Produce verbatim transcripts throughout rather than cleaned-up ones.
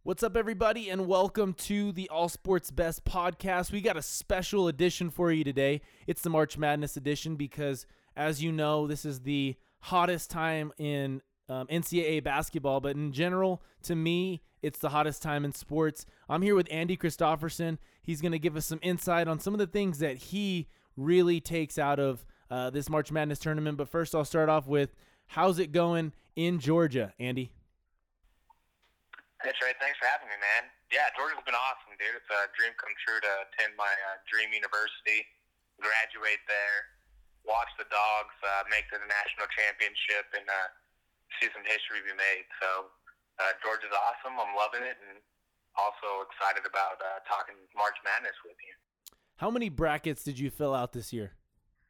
What's up, everybody, and welcome to the All Sports Best podcast. We got a special edition for you today. It's the March Madness edition because, as you know, this is the hottest time in um, N C double A basketball, but in general, to me, it's the hottest time in sports. I'm here with Andy Christofferson. He's going to give us some insight on some of the things that he really takes out of uh, this March Madness tournament. But first, I'll start off with, how's it going in Georgia, Andy? That's right. Thanks for having me, man. Yeah, Georgia's been awesome, dude. It's a dream come true to attend my uh, dream university, graduate there, watch the Dogs uh, make it to the national championship, and uh, see some history be made. So uh, Georgia's awesome. I'm loving it, and also excited about uh, talking March Madness with you. How many brackets did you fill out this year?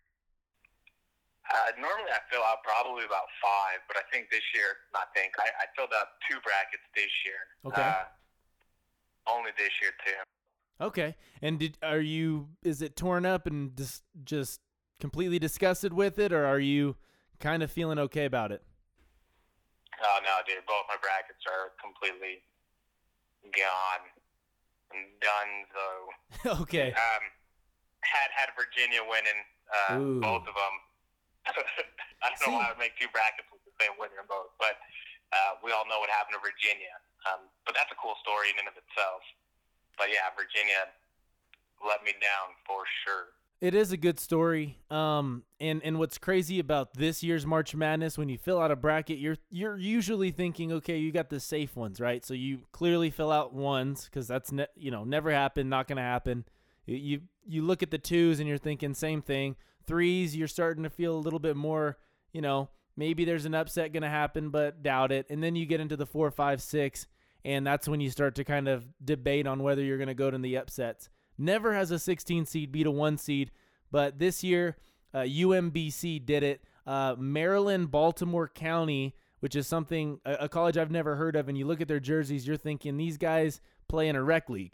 Uh, normally I fill out probably about five, but I think this year, not think, I, I filled out two brackets this year. Okay. Uh, only this year, too. Okay. And did are you, is it torn up and just, just completely disgusted with it, or are you kind of feeling okay about it? Oh, no, dude. Both my brackets are completely gone and done, though. Okay. Um, had, had Virginia winning uh, both of them. I don't know See, why I would make two brackets with the same winner in both, but uh, we all know what happened to Virginia. Um, but that's a cool story in and of itself. But yeah, Virginia let me down for sure. It is a good story. Um, and, and what's crazy about this year's March Madness, when you fill out a bracket, you're you're usually thinking, okay, you got the safe ones, right? So you clearly fill out ones because that's ne- you know never happened, not going to happen. You you look at the twos and you're thinking same thing. Threes, you're starting to feel a little bit more, you know, maybe there's an upset going to happen, but doubt it. And then you get into the four, five, six, and that's when you start to kind of debate on whether you're going to go to the upsets. Never has a sixteen seed beat a one seed, but this year uh, U M B C did it. Uh, Maryland, Baltimore County, which is something, a, a college I've never heard of, and you look at their jerseys, you're thinking these guys play in a rec league.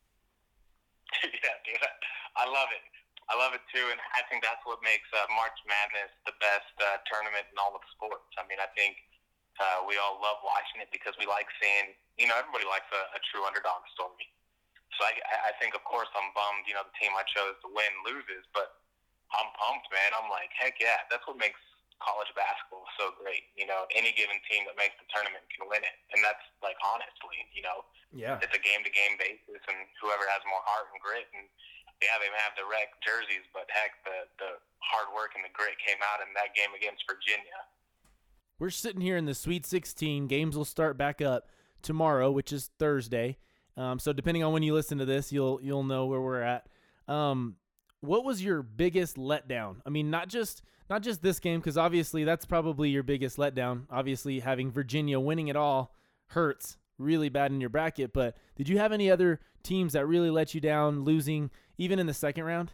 Yeah, dude, I love it. I love it too, and I think that's what makes uh, March Madness the best uh, tournament in all of sports. I mean, I think uh, we all love watching it because we like seeing, you know, everybody likes a, a true underdog story. So I, I think, of course, I'm bummed, you know, the team I chose to win loses, but I'm pumped, man. I'm like, heck yeah, that's what makes college basketball so great. You know, any given team that makes the tournament can win it, and that's, like, honestly, you know, yeah, it's a game-to-game basis, and whoever has more heart and grit, and yeah, they have the rec jerseys, but heck, the, the hard work and the grit came out in that game against Virginia. We're sitting here in the Sweet sixteen. Games will start back up tomorrow, which is Thursday. Um, so depending on when you listen to this, you'll you'll know where we're at. Um, what was your biggest letdown? I mean, not just not just this game, because obviously that's probably your biggest letdown. Obviously, having Virginia winning it all hurts really bad in your bracket, but did you have any other teams that really let you down, losing even in the second round?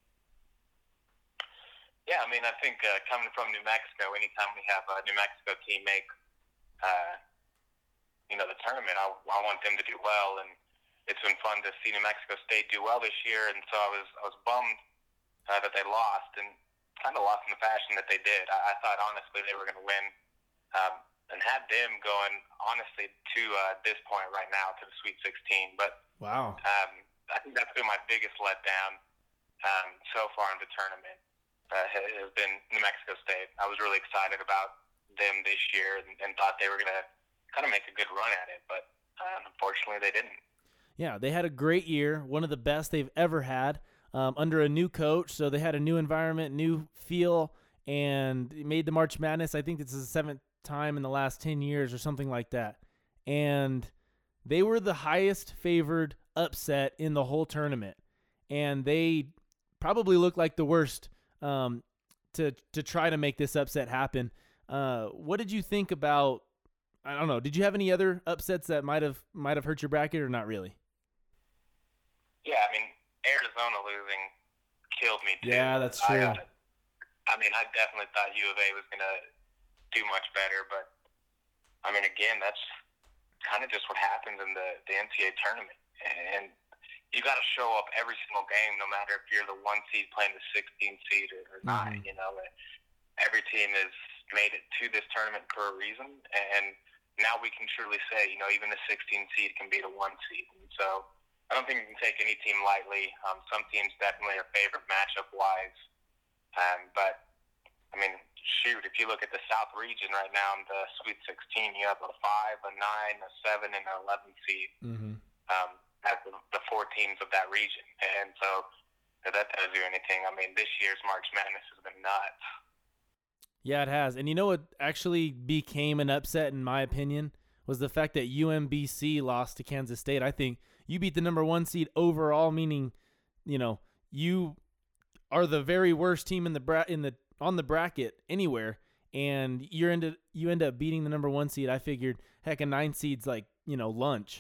Yeah, I mean, I think uh, coming from New Mexico, anytime we have a New Mexico team make, uh, you know, the tournament, I, I want them to do well, and it's been fun to see New Mexico State do well this year, and so I was I was bummed uh, that they lost, and kind of lost in the fashion that they did. I, I thought, honestly, they were going to win. Um, and had them going, honestly, to uh, this point right now, to the Sweet sixteen. But wow, um, I think that's been my biggest letdown um, so far in the tournament, uh, has been New Mexico State. I was really excited about them this year and, and thought they were going to kind of make a good run at it, but uh, unfortunately they didn't. Yeah, they had a great year, one of the best they've ever had, um, under a new coach, so they had a new environment, new feel, and made the March Madness. I think this is the seventh time in the last ten years or something like that, and they were the highest favored upset in the whole tournament, and they probably looked like the worst um, to to try to make this upset happen. Uh, what did you think about, I don't know, did you have any other upsets that might have might have hurt your bracket or not really? Yeah, I mean, Arizona losing killed me too. Yeah, that's true. I, uh, I mean, I definitely thought U of A was going to do much better, but I mean, again, that's kind of just what happens in the, the N C double A tournament, and you got to show up every single game, no matter if you're the one seed playing the sixteen seed or, or not. Mm-hmm. You know, every team has made it to this tournament for a reason, and now we can truly say, you know, even the sixteen seed can beat a one seed. And so I don't think you can take any team lightly. Um, some teams definitely are favored matchup-wise. Um, but, I mean, shoot, if you look at the South region right now in the Sweet sixteen, you have a five, a nine, a seven, and an eleven seed Mm-hmm. um, as the, the four teams of that region. And so if that tells you anything, I mean, this year's March Madness has been nuts. Yeah, it has. And you know what actually became an upset, in my opinion, was the fact that U M B C lost to Kansas State. I think you beat the number one seed overall, meaning, you know, you are the very worst team in the bra- in the on the bracket anywhere, and you're into you end up beating the number one seed. I figured, heck, a nine seed's like, you know, lunch.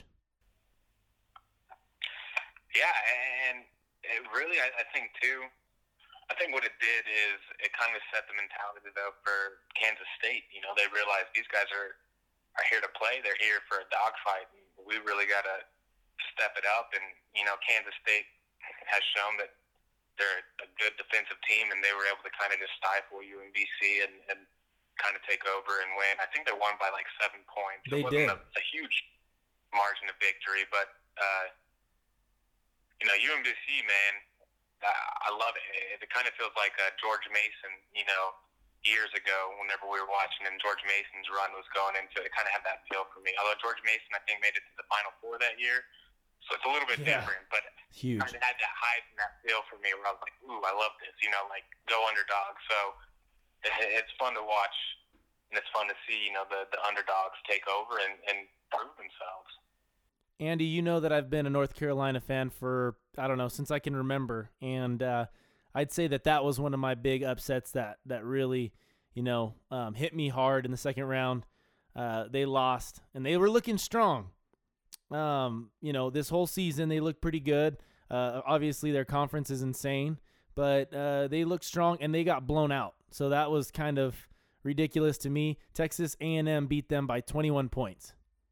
Yeah, and it really, I, I think too. I think what it did is it kind of set the mentality, though, for Kansas State. You know, they realized these guys are, are here to play. They're here for a dogfight. And we really got to step it up. And, you know, Kansas State has shown that they're a good defensive team, and they were able to kind of just stifle U M B C and, and kind of take over and win. I think they won by like seven points. They it wasn't did. A, a huge margin of victory, but, uh, you know, U M B C, man, I love it. It, it kind of feels like uh, George Mason, you know, years ago whenever we were watching and George Mason's run was going into it. It kind of had that feel for me. Although George Mason, I think, made it to the Final Four that year. So it's a little bit Yeah. different, but Huge. kind of had that hype and that feel for me where I was like, ooh, I love this, you know, like go underdog. So it, it's fun to watch, and it's fun to see, you know, the, the underdogs take over and, and prove themselves. Andy, you know that I've been a North Carolina fan for, I don't know, since I can remember. And uh, I'd say that that was one of my big upsets that, that really, you know, um, hit me hard in the second round. Uh, they lost, and they were looking strong. Um, you know, this whole season they looked pretty good. Uh, obviously, their conference is insane, but uh, they looked strong, and they got blown out. So that was kind of ridiculous to me. Texas A and M beat them by twenty-one points.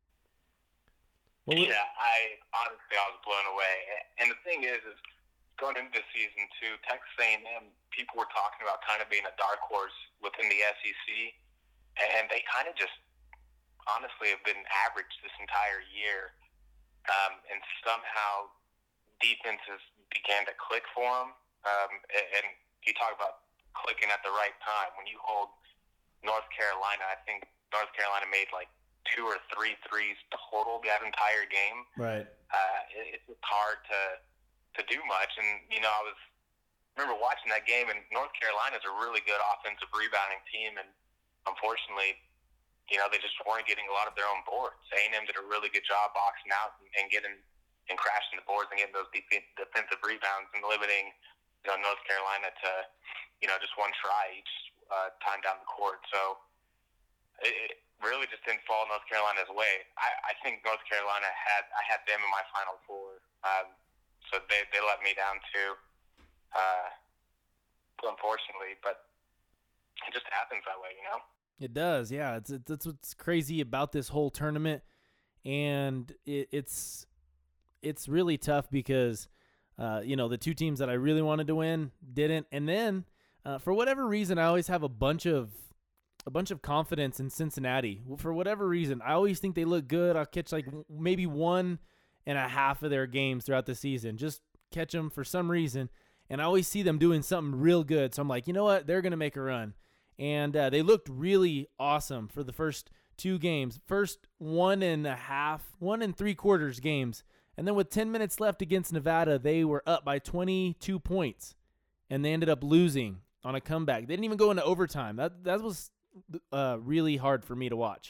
Well, yeah, I honestly I was blown away. And the thing is, is going into the season too, Texas A and M, people were talking about kind of being a dark horse within the S E C, and they kind of just honestly have been average this entire year. Um, and somehow defenses began to click for them. Um, and, and you talk about clicking at the right time. When you hold North Carolina, I think North Carolina made like two or three threes total that entire game. Right. Uh, it, it's hard to to do much. And, you know, I was remember watching that game, and North Carolina is a really good offensive rebounding team, and unfortunately, you know, they just weren't getting a lot of their own boards. A and M did a really good job boxing out and, and getting and crashing the boards and getting those def- defensive rebounds and limiting, you know, North Carolina to, you know, just one try each uh, time down the court. So it, it really just didn't fall North Carolina's way. I, I think North Carolina had I had them in my Final Four, um, so they they let me down too, uh, unfortunately. But it just happens that way, you know. It does, yeah. It's, it's that's what's crazy about this whole tournament, and it, it's it's really tough because uh, you know, the two teams that I really wanted to win didn't, and then uh, for whatever reason, I always have a bunch of a bunch of confidence in Cincinnati. For whatever reason, I always think they look good. I'll catch like maybe one and a half of their games throughout the season, just catch them for some reason, and I always see them doing something real good. So I'm like, you know what, they're gonna make a run. And uh, they looked really awesome for the first two games, first one and a half, one and three quarters games. And then with ten minutes left against Nevada, they were up by twenty-two points, and they ended up losing on a comeback. They didn't even go into overtime. That that was uh, really hard for me to watch.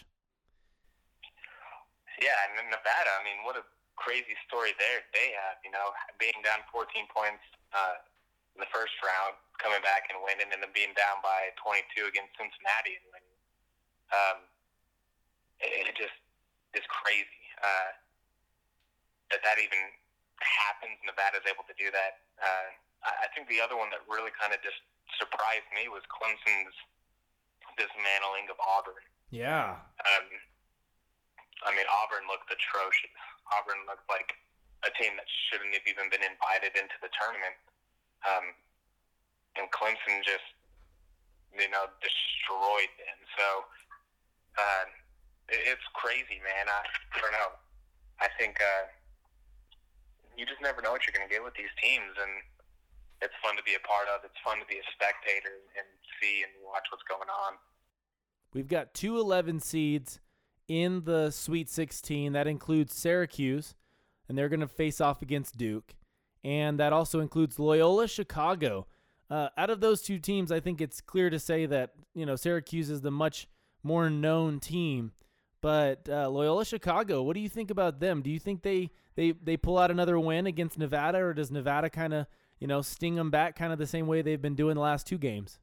Yeah, and in Nevada, I mean, what a crazy story there they have, you know, being down fourteen points uh, in the first round, coming back and winning, and then being down by twenty-two against Cincinnati and winning. Um, it, it just is crazy uh, that that even happens. Nevada's able to do that. Uh, I, I think the other one that really kind of just surprised me was Clemson's dismantling of Auburn. Yeah. Um, I mean, Auburn looked atrocious. Auburn looked like a team that shouldn't have even been invited into the tournament. Um, and Clemson just, you know, destroyed them. So, uh, It, it's crazy, man. I, I don't know. I think uh, you just never know what you're going to get with these teams, and it's fun to be a part of. It's fun to be a spectator and see and watch what's going on. We've got two eleven seeds in the Sweet sixteen. That includes Syracuse, and they're going to face off against Duke. And that also includes Loyola Chicago. Uh, out of those two teams, I think it's clear to say that, you know, Syracuse is the much more known team. But uh, Loyola Chicago, what do you think about them? Do you think they, they, they pull out another win against Nevada, or does Nevada kind of, you know, sting them back kind of the same way they've been doing the last two games?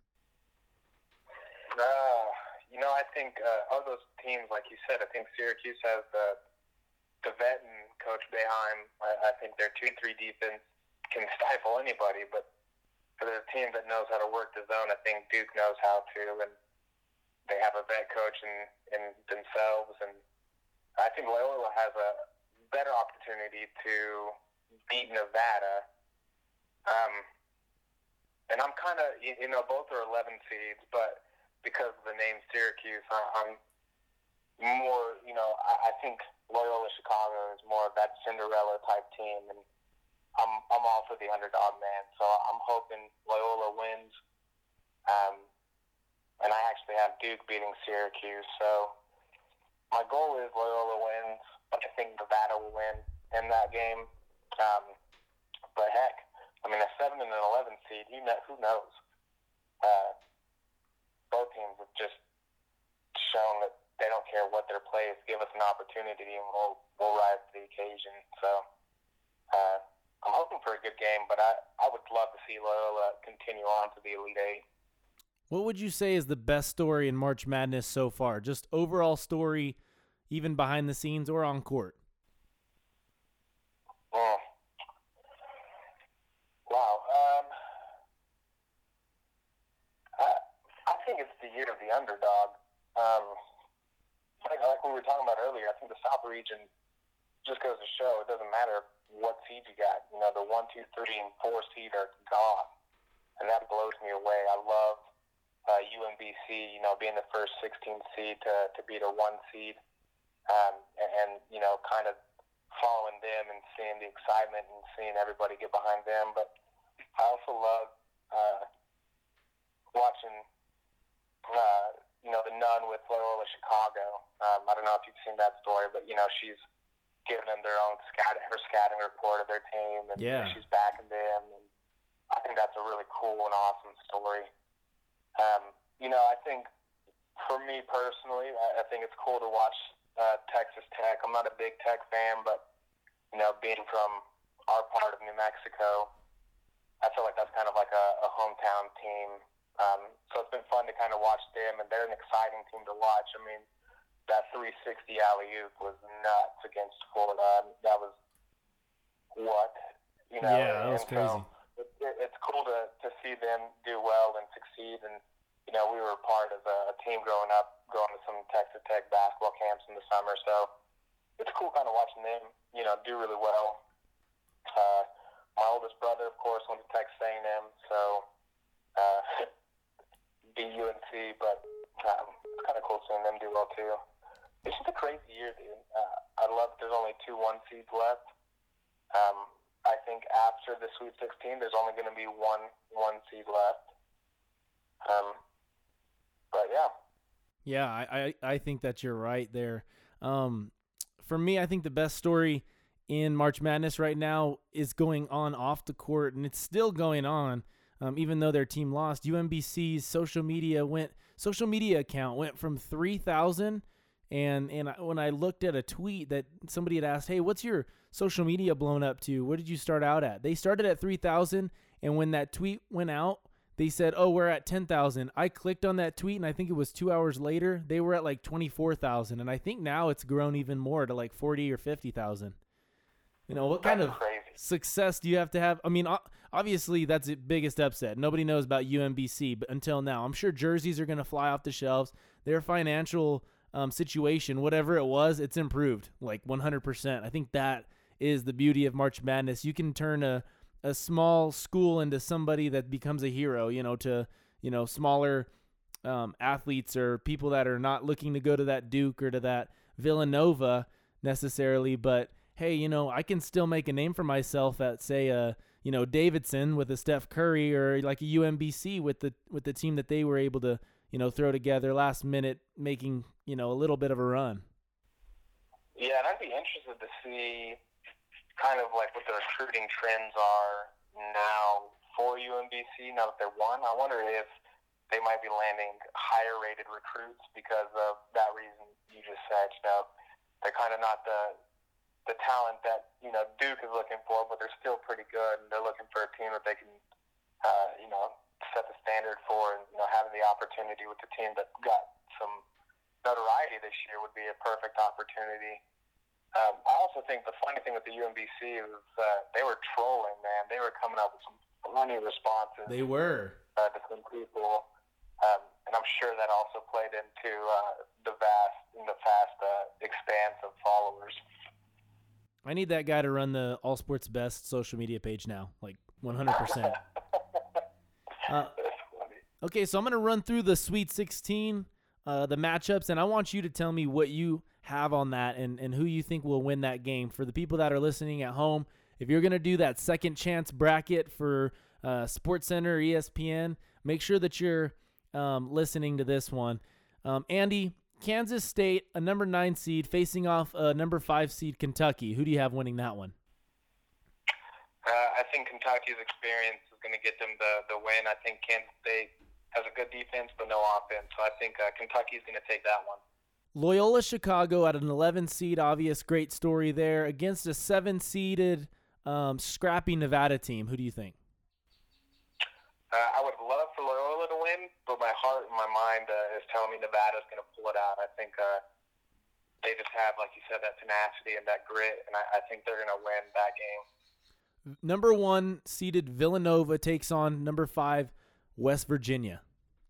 Uh, you know, I think uh, of those teams, like you said, I think Syracuse has the, the vet and Coach Boeheim. I, I think their two three defense can stifle anybody, but for the team that knows how to work the zone, I think Duke knows how to, and they have a vet coach in, in themselves, and I think Loyola has a better opportunity to beat Nevada. Um, and I'm kind of, you know, both are eleven seeds, but because of the name Syracuse, I'm more, you know, I, I think Loyola Chicago is more of that Cinderella type team, and I'm I'm all for the underdog, man. So I'm hoping Loyola wins. Um, and I actually have Duke beating Syracuse. So my goal is Loyola wins, but I think Nevada will win in that game. Um, but heck, I mean, a seven and an eleven seed, you know, who knows? Uh, both teams have just shown that they don't care what their play is. Give us an opportunity, and we'll we'll rise to the occasion. So. Uh, I'm hoping for a good game, but I, I would love to see Loyola continue on to the Elite Eight. What would you say is the best story in March Madness so far? Just overall story, even behind the scenes or on court? Mm. Wow. Um, I, I think it's the year of the underdog. Um, like, like we were talking about earlier, I think the South region just goes to show it doesn't matter what seed you got. You know, the one, two, three, and four seed are gone, and that blows me away. I love uh, U M B C, you know, being the first sixteen seed to, to beat a one seed, um, and, and, you know, kind of following them and seeing the excitement and seeing everybody get behind them. But I also love uh, watching, uh, you know, the nun with Loyola Chicago. Um, I don't know if you've seen that story, but, you know, she's giving them their own scat, her scouting report of their team, and yeah. she's backing them. And I think that's a really cool and awesome story. Um, you know, I think for me personally, I, I think it's cool to watch uh, Texas Tech. I'm not a big Tech fan, but, you know, being from our part of New Mexico, I feel like that's kind of like a, a hometown team. Um, so it's been fun to kind of watch them, and they're an exciting team to watch. I mean, that three sixty alley-oop was nuts against Florida. That was what, you know. Yeah, that was and crazy. So it, it's cool to, to see them do well and succeed. And, you know, we were part of a, a team growing up, going to some Texas Tech basketball camps in the summer. So it's cool kind of watching them, you know, do really well. Uh, my oldest brother, of course, went to Texas A and M, so uh, beat U N C, but um, it's kind of cool seeing them do well, too. It's just a crazy year, dude. Uh, I love that there's only two one seeds left. Um, I think after the Sweet sixteen, there's only going to be one one seed left. Um, but yeah. Yeah, I, I, I think that you're right there. Um, for me, I think the best story in March Madness right now is going on off the court, and it's still going on, um, even though their team lost. U M B C's social media went social media account went from three thousand. And and I, when I looked at a tweet that somebody had asked, hey, what's your social media blown up to? What did you start out at? They started at three thousand, and when that tweet went out, they said, oh, we're at ten thousand. I clicked on that tweet, and I think it was two hours later, they were at like twenty-four thousand. And I think now it's grown even more to like forty or fifty thousand. You know, what kind of success do you have to have? I mean, obviously, that's the biggest upset. Nobody knows about U M B C but until now. I'm sure jerseys are going to fly off the shelves. Their financial Um, situation, whatever it was, it's improved like one hundred percent. I think that is the beauty of March Madness. You can turn a, a small school into somebody that becomes a hero, you know, to, you know, smaller um, athletes or people that are not looking to go to that Duke or to that Villanova necessarily, but hey, you know, I can still make a name for myself at, say, a you know Davidson with a Steph Curry, or like a U M B C with the with the team that they were able to you know throw together last minute, making you know a little bit of a run. Yeah, and I'd be interested to see kind of like what the recruiting trends are now for U M B C now that they're one. I wonder if they might be landing higher rated recruits because of that reason you just said. You know, they're kind of not the the talent that you know Duke is looking for, but they're still pretty good, and they're looking for a team that they can uh, you know set the standard for, and you know having the opportunity with the team that got some notoriety this year would be a perfect opportunity. Um, I also think the funny thing with the U M B C was uh, they were trolling, man. They were coming up with some funny responses. They were. Uh, to some people, um, and I'm sure that also played into uh, the vast, the fast uh, expanse of followers. I need that guy to run the All Sports Best social media page now, like one hundred percent. uh, okay, so I'm going to run through the Sweet sixteen, uh, the matchups, and I want you to tell me what you have on that and, and who you think will win that game. For the people that are listening at home, if you're going to do that second chance bracket for uh, SportsCenter or E S P N, make sure that you're um, listening to this one. Um, Andy, Kansas State, a number nine seed, facing off a number five seed Kentucky. Who do you have winning that one? Uh, I think Kentucky's experience is going to get them the, the win. I think Kansas State has a good defense but no offense, so I think uh, Kentucky's going to take that one. Loyola Chicago at an eleven seed, obvious great story there, against a seven-seeded um, scrappy Nevada team. Who do you think? Uh, I would love for Loyola to win, but my heart and my mind uh, is telling me Nevada's going to pull it out. I think uh, they just have, like you said, that tenacity and that grit, and I, I think they're going to win that game. Number one seeded Villanova takes on number five West Virginia.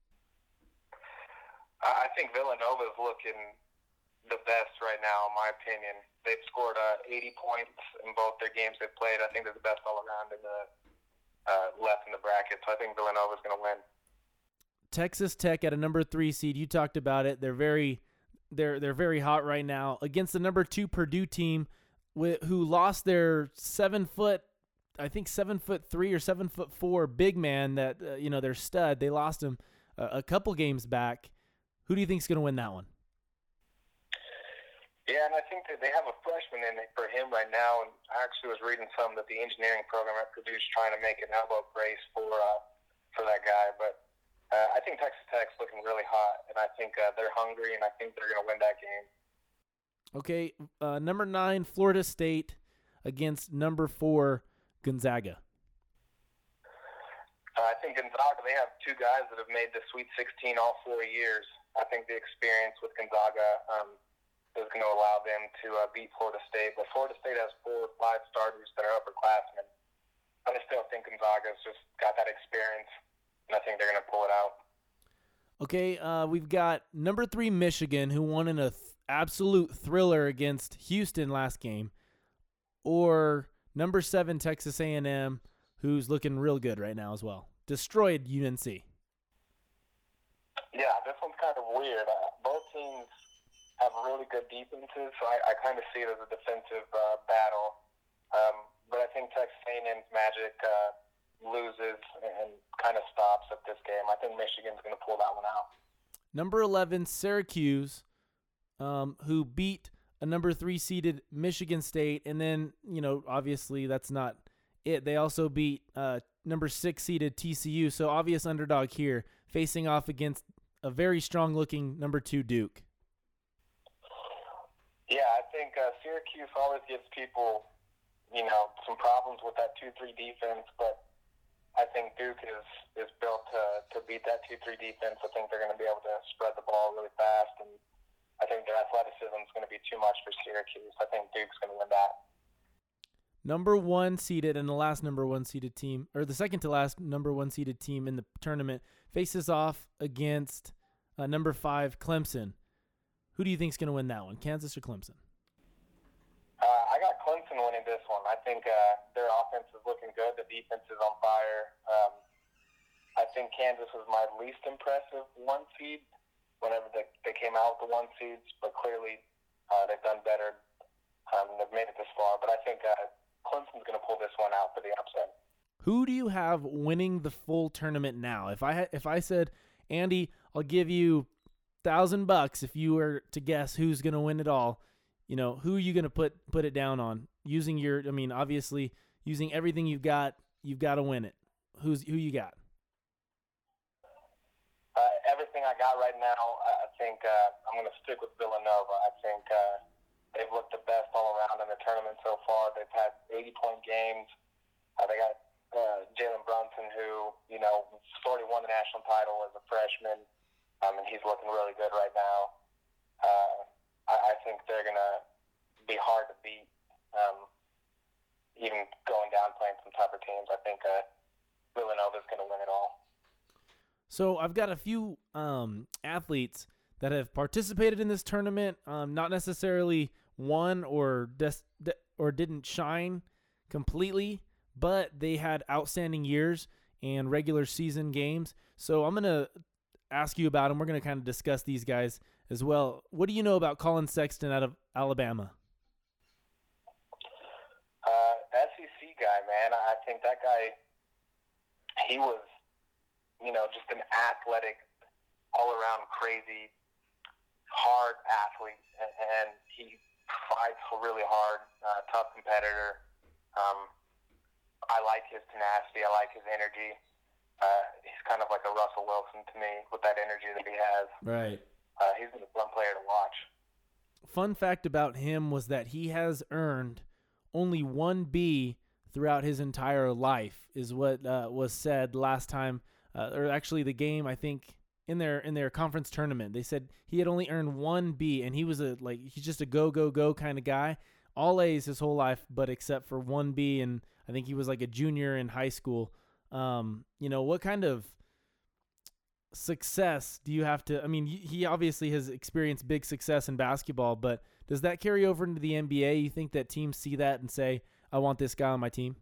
I think Villanova is looking the best right now, in my opinion. They've scored uh, eighty points in both their games they've played. I think they're the best all around in the uh, left in the bracket, so I think Villanova is going to win. Texas Tech at a number three seed. You talked about it. They're very, they're they're very hot right now against the number two Purdue team, with, who lost their seven foot, I think seven foot three or seven foot four big man that uh, you know their stud. They lost him uh, a couple games back. Who do you think is going to win that one? Yeah, and I think that they have a freshman in it for him right now. And I actually was reading some that the engineering program at Purdue is trying to make an elbow brace for uh, for that guy. But uh, I think Texas Tech's looking really hot, and I think uh, they're hungry, and I think they're going to win that game. Okay, uh, number nine Florida State against number four Gonzaga. Uh, I think Gonzaga, they have two guys that have made the Sweet sixteen all four years. I think the experience with Gonzaga um, is going to allow them to uh, beat Florida State. But Florida State has four or five starters that are upperclassmen. I still think Gonzaga's just got that experience, and I think they're going to pull it out. Okay, uh, we've got number three Michigan, who won in a th- absolute thriller against Houston last game, or number seven Texas A and M, who's looking real good right now as well. Destroyed U N C. Yeah, this one's kind of weird. Uh, both teams have really good defenses, so I, I kind of see it as a defensive uh, battle. Um, but I think Texas A and M's magic uh, loses and kind of stops at this game. I think Michigan's going to pull that one out. Number eleven Syracuse, um, who beat a number three seeded Michigan State, and then you know obviously that's not it. They also beat uh, number six seeded T C U, so obvious underdog here, facing off against a very strong-looking number two Duke. Yeah, I think uh, Syracuse always gives people, you know, some problems with that two three defense, but I think Duke is, is built to, to beat that two three defense. I think they're going to be able to spread the ball really fast, and I think their athleticism is going to be too much for Syracuse. I think Duke's going to win that. Number one seeded and the last number one seeded team, or the second to last number one seeded team in the tournament, faces off against uh, number five Clemson. Who do you think is going to win that one, Kansas or Clemson? Uh, I got Clemson winning this one. I think uh, their offense is looking good. The defense is on fire. Um, I think Kansas was my least impressive one seed whenever they, they came out with the one seeds, but clearly uh, they've done better. Um, they've made it this far, but I think uh, Clemson's going to pull this one out for the upset. Who do you have winning the full tournament now? If I if I said, Andy, I'll give you thousand bucks if you were to guess who's going to win it all, you know, who are you going to put put it down on? Using your, I mean, obviously using everything you've got, you've got to win it. Who's who you got? Uh, everything I got right now, I think uh, I'm going to stick with Villanova. I think uh, they've looked the best all around in the tournament so far. They've had eighty-point games. Uh, they got uh, Jalen Brunson, who, you know, already won the national title as a freshman, um, and he's looking really good right now. Uh, I, I think they're going to be hard to beat, um, even going down playing some tougher teams. I think uh, Villanova's going to win it all. So I've got a few um, athletes that have participated in this tournament, um, not necessarily won or des- de- or didn't shine completely, but they had outstanding years and regular season games. So I'm going to ask you about them. We're going to kind of discuss these guys as well. What do you know about Colin Sexton out of Alabama? Uh, S E C guy, man. I think that guy, he was, you know, just an athletic, all-around crazy, hard athlete, and he fights really hard, uh, tough competitor. Um, I like his tenacity. I like his energy. Uh, he's kind of like a Russell Wilson to me with that energy that he has. Right. Uh, he's a fun player to watch. Fun fact about him was that he has earned only one B throughout his entire life, is what uh, was said last time. Uh, or actually the game, I think, in their in their conference tournament. They said he had only earned one B, and he was a like he's just a go go go kind of guy. All A's his whole life, but except for one B, and I think he was like a junior in high school. Um, you know, what kind of success do you have to? I mean, he obviously has experienced big success in basketball, but does that carry over into the N B A? You think that teams see that and say, "I want this guy on my team"?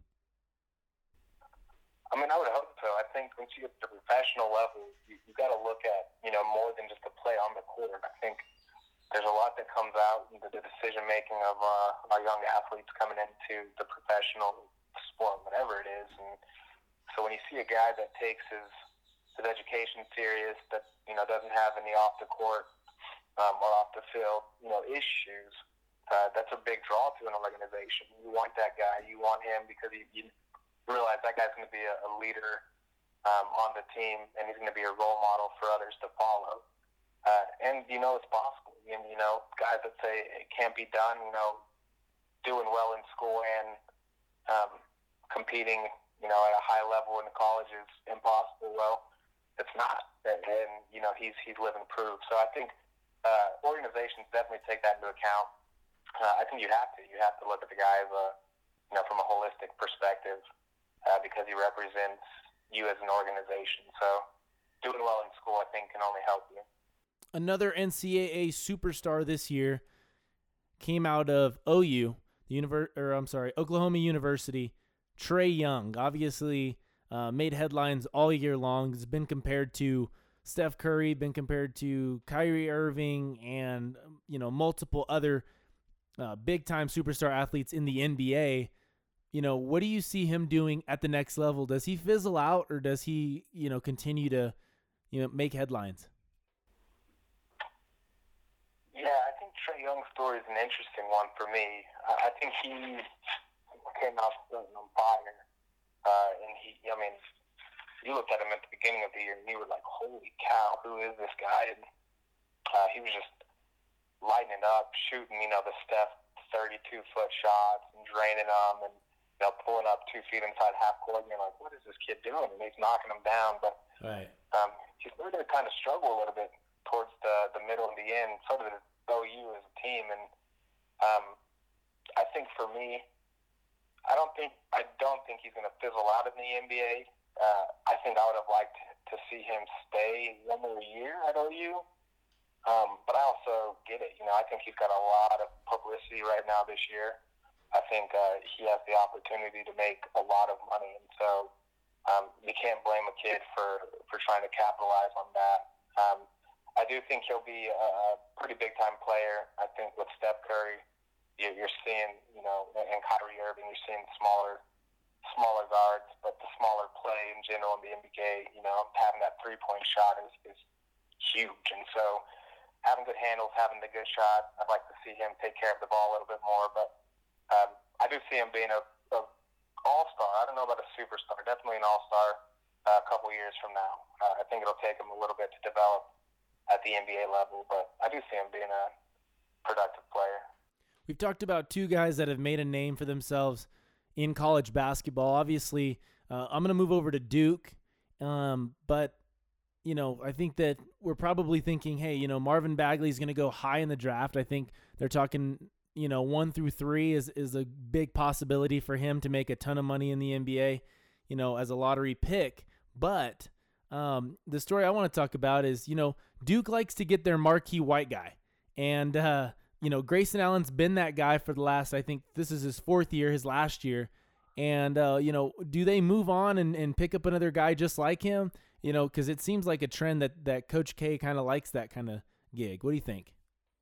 I mean, I would hope so. I think once you get to the professional level, you, you got to look at, you know, more than just the play on the court. I think there's a lot that comes out in the decision making of uh, our young athletes coming into the professional sport, whatever it is. And so when you see a guy that takes his his education serious, that, you know, doesn't have any off the court um, or off the field, you know, issues, uh, that's a big draw to an organization. You want that guy. You want him because he. you realize that guy's going to be a, a leader um, on the team, and he's going to be a role model for others to follow. Uh, and, you know, it's possible. And, you know, guys that say it can't be done, you know, doing well in school and um, competing, you know, at a high level in the college is impossible. Well, it's not. And, and you know, he's he's living proof. So I think uh, organizations definitely take that into account. Uh, I think you have to. You have to look at the guy as a, you know, from a holistic perspective. Uh, because he represents you as an organization. So doing well in school, I think, can only help you. Another N C double A superstar this year came out of O U, the univer- or I'm sorry, Oklahoma University. Trae Young, obviously uh, made headlines all year long. Has been compared to Steph Curry, been compared to Kyrie Irving, and you know multiple other uh, big-time superstar athletes in the N B A. You know, what do you see him doing at the next level? Does he fizzle out, or does he, you know, continue to, you know, make headlines? Yeah, I think Trae Young's story is an interesting one for me. I think he came out on fire, uh, and he, I mean, you looked at him at the beginning of the year, and you were like, "Holy cow, who is this guy?" And uh, he was just lighting it up, shooting, you know, the Steph thirty-two foot shots and draining them, and you know, pulling up two feet inside half court, and you're like, what is this kid doing? And he's knocking them down. But right. um, he's started to kind of struggle a little bit towards the, the middle and the end, sort of the O U as a team. And um, I think for me, I don't think I don't think he's going to fizzle out in the N B A. Uh, I think I would have liked to see him stay one more year at O U. Um, but I also get it. You know, I think he's got a lot of publicity right now this year. I think uh, he has the opportunity to make a lot of money, and so um, you can't blame a kid for, for trying to capitalize on that. Um, I do think he'll be a, a pretty big-time player. I think with Steph Curry, you, you're seeing, you know, and Kyrie Irving, you're seeing smaller smaller guards, but the smaller play in general in the N B A, you know, having that three-point shot is, is huge. And so having good handles, having the good shot, I'd like to see him take care of the ball a little bit more. But um, I do see him being a, a all-star. I don't know about a superstar. Definitely an all-star uh, a couple years from now. Uh, I think it'll take him a little bit to develop at the N B A level, but I do see him being a productive player. We've talked about two guys that have made a name for themselves in college basketball. Obviously, uh, I'm going to move over to Duke, um, but, you know, I think that we're probably thinking, hey, you know, Marvin Bagley is going to go high in the draft. I think they're talking, you know, one through three is, is a big possibility for him to make a ton of money in the N B A, you know, as a lottery pick. But um, the story I want to talk about is, you know, Duke likes to get their marquee white guy. And, uh, you know, Grayson Allen's been that guy for the last, I think this is his fourth year, his last year. And, uh, you know, do they move on and, and pick up another guy just like him? You know, because it seems like a trend that, that Coach K kind of likes that kind of gig. What do you think?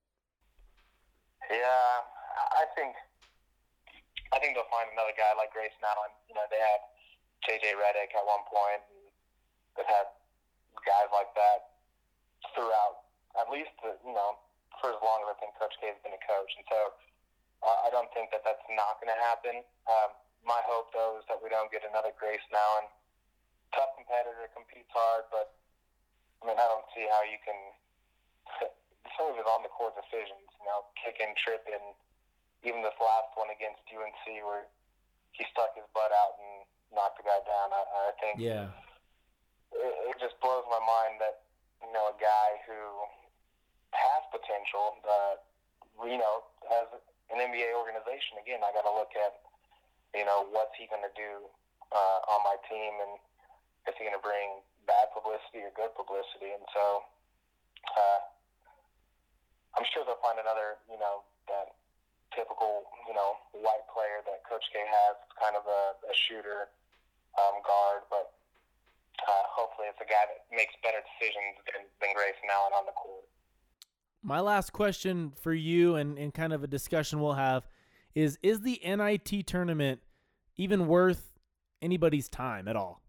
Yeah, I think I think they'll find another guy like Grayson Allen. You know, they had J J Redick at one point. And they've had guys like that throughout, at least, the, you know, for as long as I think Coach K has been a coach. And so uh, I don't think that that's not going to happen. Um, my hope, though, is that we don't get another Grayson Allen. Tough competitor, competes hard, but, I mean, I don't see how you can – some of his on-the-court decisions, you know, kicking, tripping, even this last one against U N C where he stuck his butt out and knocked the guy down. I, I think yeah. it, it just blows my mind that, you know, a guy who – has potential, uh, you know, as an N B A organization, again, I got to look at, you know, what's he going to do uh, on my team, and is he going to bring bad publicity or good publicity? And so uh, I'm sure they'll find another, you know, that typical, you know, white player that Coach K has, kind of a, a shooter um, guard, but uh, hopefully it's a guy that makes better decisions than, than Grayson Allen on the court. My last question for you, and, and kind of a discussion we'll have, is is the N I T tournament even worth anybody's time at all?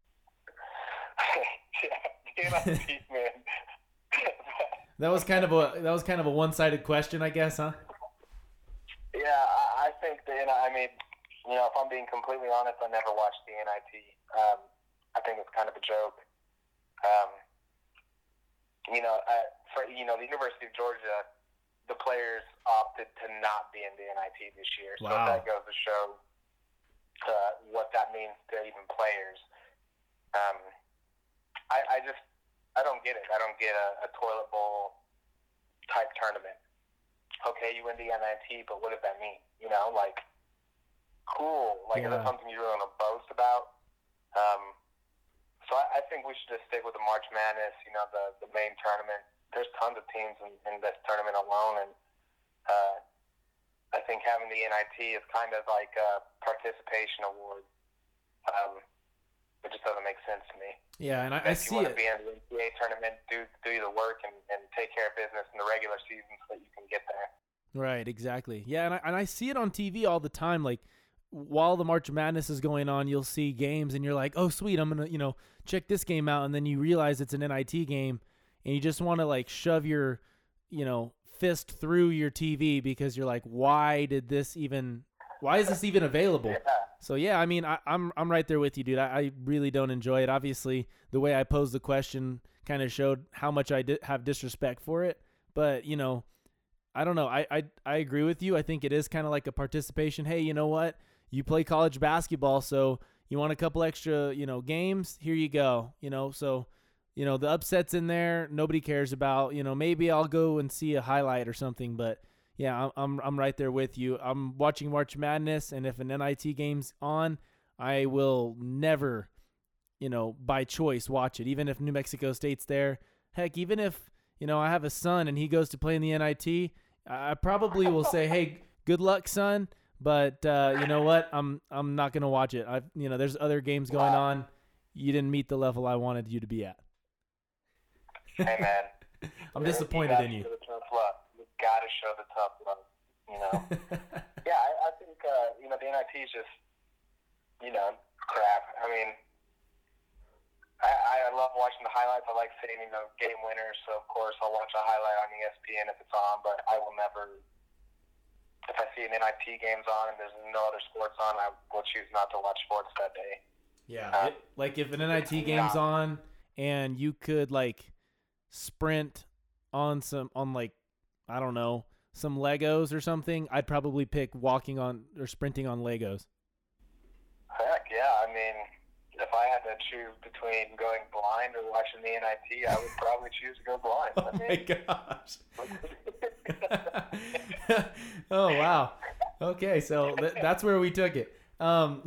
Yeah, the N I T, man. That was kind of a that was kind of a one-sided question, I guess, huh? Yeah, I, I think the I mean, you know, if I'm being completely honest, I never watched the N I T. Um, I think it's kind of a joke. Um, you know, I, for you know, the University of Georgia, the players opted to not be in the N I T this year. So wow. that goes to show uh, what that means to even players. Um, I, I just, I don't get it. I don't get a, a toilet bowl type tournament. Okay, you win the N I T, but what does that mean? You know, like, cool. Like, yeah. is that something you're going to boast about? Um, so I, I think we should just stick with the March Madness, you know, the, the main tournament. There's tons of teams in, in this tournament alone, and uh, I think having the N I T is kind of like a participation award. Um, it just doesn't make sense to me. Yeah, and I, I see it. If you want to be in the N C A A tournament, do do the work and, and take care of business in the regular season so that you can get there. Right, exactly. Yeah, and I, and I see it on T V all the time. Like, while the March Madness is going on, you'll see games, and you're like, oh, sweet, I'm going to, you know, check this game out. And then you realize it's an N I T game, and you just want to, like, shove your, you know, fist through your T V because you're like, why did this even – why is this even available? Yeah. So, yeah, I mean, I, I'm I'm right there with you, dude. I, I really don't enjoy it. Obviously, the way I posed the question kind of showed how much I di- have disrespect for it. But, you know, I don't know. I, I, I agree with you. I think it is kind of like a participation. Hey, you know what? You play college basketball, so you want a couple extra, you know, games? Here you go. You know, so, you know, the upsets in there, nobody cares about. You know, maybe I'll go and see a highlight or something, but – yeah, I'm I'm right there with you. I'm watching March Madness, and if an N I T game's on, I will never, you know, by choice watch it. Even if New Mexico State's there, heck, even if you know I have a son and he goes to play in the N I T, I probably will say, hey, good luck, son. But uh, you know what? I'm I'm not gonna watch it. I you know there's other games going on, you didn't meet the level I wanted you to be at. Hey, man. I'm disappointed you in you. Show the tough love. You got to show the tough love, you know. yeah, I, I think, uh, you know, the N I T is just, you know, crap. I mean, I, I love watching the highlights. I like seeing, you know, game winners. So, of course, I'll watch a highlight on E S P N if it's on, but I will never, if I see an N I T game's on and there's no other sports on, I will choose not to watch sports that day. Yeah. Um, it, like if an N I T game's not on and you could, like, sprint on some, on, like, I don't know, some Legos or something, I'd probably pick walking on or sprinting on Legos. Heck, yeah. I mean, if I had to choose between going blind or watching the N I T, I would probably choose to go blind. Oh, I mean. my gosh. Oh, wow. Okay, so th- that's where we took it. Um,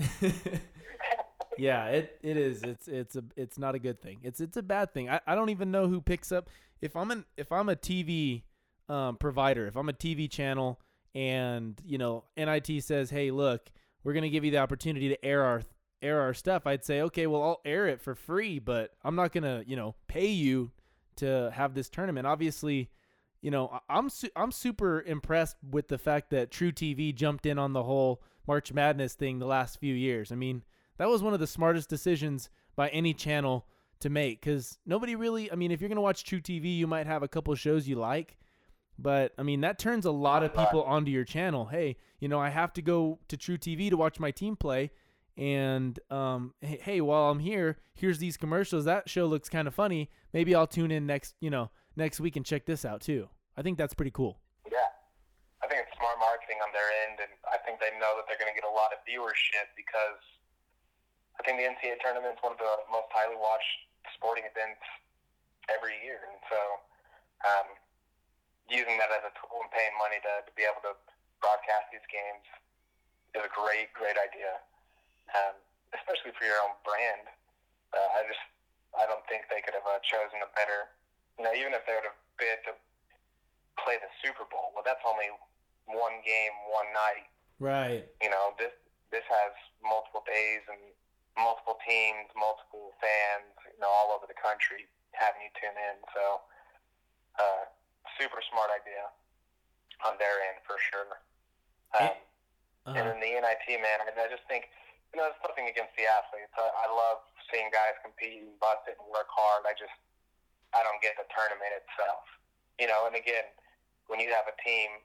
yeah, it, it is. It's it's a it's not a good thing. It's it's a bad thing. I, I don't even know who picks up if I'm an if I'm a T V um, provider, if I'm a T V channel and, you know, N I T says, "Hey, look, we're going to give you the opportunity to air our air our stuff." I'd say, "Okay, well, I'll air it for free, but I'm not going to, you know, pay you to have this tournament." Obviously, you know, I'm su- I'm super impressed with the fact that True T V jumped in on the whole March Madness thing the last few years. I mean, that was one of the smartest decisions by any channel to make, because nobody really, I mean, if you're going to watch True T V, you might have a couple shows you like, but, I mean, that turns a lot of people onto your channel. Hey, you know, I have to go to True T V to watch my team play, and, um, hey, hey, while I'm here, here's these commercials. That show looks kind of funny. Maybe I'll tune in next, you know, next week and check this out, too. I think that's pretty cool. Yeah. I think it's smart marketing on their end, and I think they know that they're going to get a lot of viewership because I think the N C double A tournament is one of the most highly watched sporting events every year. And so um, using that as a tool and paying money to, to be able to broadcast these games is a great, great idea, um, especially for your own brand. Uh, I just I don't think they could have uh, chosen a better, you know, even if they would have bid to play the Super Bowl. Well, that's only one game, one night. Right. You know, this this has multiple days and multiple teams, multiple fans, you know, all over the country having you tune in. So, uh, super smart idea on their end for sure. Um, uh-huh. And then the N I T, man, I, I just think, you know, it's nothing against the athletes. I, I love seeing guys compete and bust it and work hard. I just, I don't get the tournament itself. You know, and again, when you have a team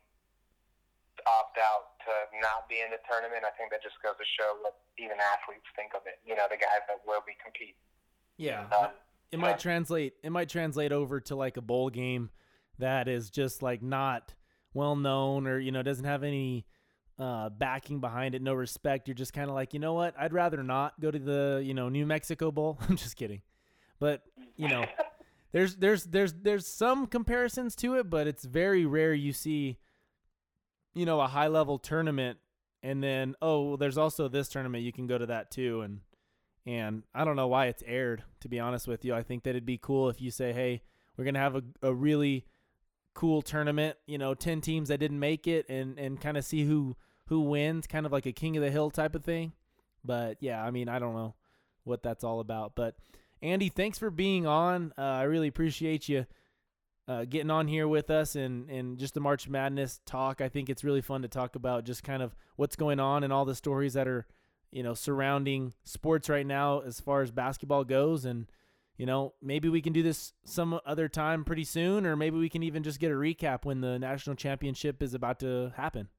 opt out to not be in the tournament, I think that just goes to show what even athletes think of it. You know, the guys that will be competing. Yeah, um, it might uh, translate. It might translate over to like a bowl game that is just like not well known, or you know doesn't have any uh, backing behind it, no respect. You're just kind of like, you know what? I'd rather not go to the you know New Mexico Bowl. I'm just kidding, but you know. There's there's there's there's some comparisons to it, but it's very rare you see, you know, a high level tournament and then oh, well, there's also this tournament, you can go to that too, and and I don't know why it's aired, to be honest with you. I think that it'd be cool if you say, hey, we're gonna have a a really cool tournament, you know, ten teams that didn't make it, and and kind of see who who wins, kind of like a King of the Hill type of thing. But yeah, I mean, I don't know what that's all about, but. Andy, thanks for being on. Uh, I really appreciate you uh, getting on here with us and, and just the March Madness talk. I think it's really fun to talk about just kind of what's going on and all the stories that are, you know, surrounding sports right now as far as basketball goes. And, you know, maybe we can do this some other time pretty soon, or maybe we can even just get a recap when the national championship is about to happen.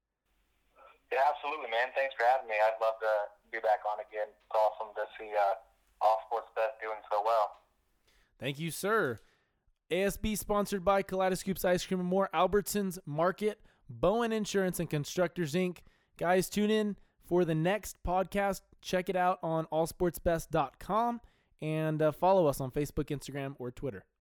Yeah, absolutely, man. Thanks for having me. I'd love to be back on again. It's awesome to see uh, All Sports Best doing so well. Thank you, sir. A S B sponsored by Kaleidoscoops Ice Cream and More, Albertsons Market, Bowen Insurance, and Constructors, Incorporated. Guys, tune in for the next podcast. Check it out on all sports best dot com and uh, follow us on Facebook, Instagram, or Twitter.